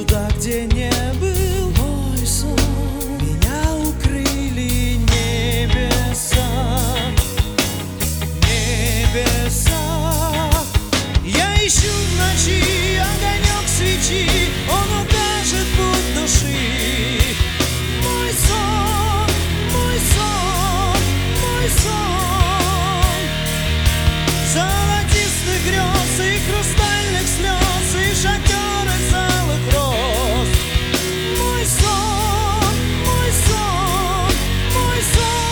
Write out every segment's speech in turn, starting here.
туда, где не был мой сон. Меня укрыли небеса, небеса. Я ищу в ночи огонек свечи, он укажет путь души. Мой сон, мой сон, мой сон. Золотистых грез и хрустальных слез, и шатер из алых роз. Мой сон, мой сон, мой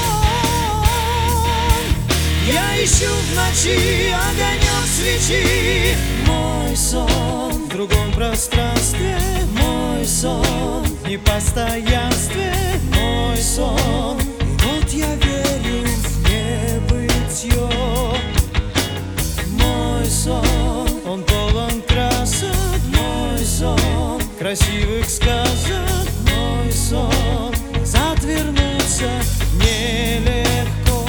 сон. Я ищу в ночи огонек свечи. Мой сон в другом пространстве, мой сон в непостоянстве, мой сон. И вот я верю в небытье. Мой сон, он полон красок, мой сон, красивых сказок, мой сон. Назад вернуться нелегко,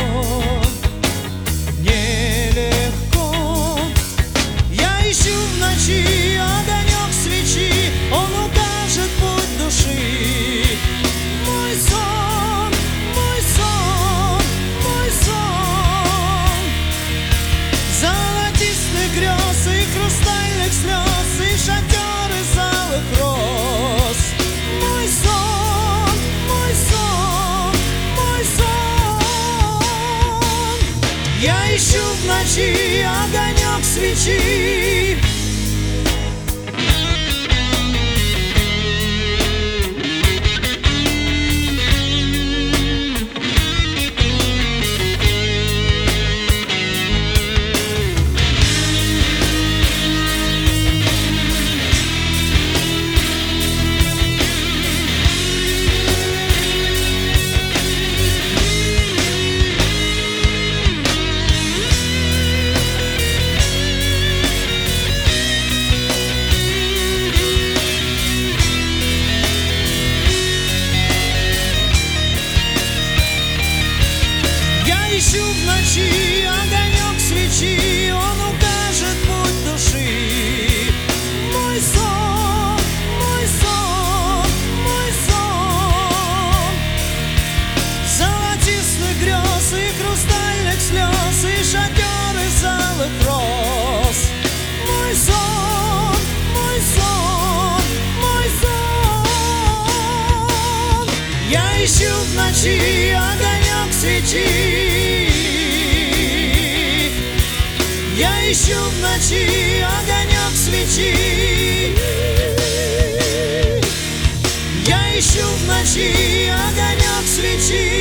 нелегко. Я ищу в ночи огонек свечи, он укажет путь души. Мой сон, мой сон, мой сон. Золотистых грез и хрустальных слез, и шатер из алых роз. Мой сон, мой сон, мой сон. Я ищу в ночи огонек свечи. Ищу в ночи огонек свечи, он укажет путь души. Мой сон, мой сон, мой сон. Золотистых грез и хрустальных слез, и шатер из алых роз. Мой сон, мой сон, мой сон. Я ищу в ночи огонек свечи. Я ищу в ночи огонек свечи. Я ищу в ночи огонек свечи.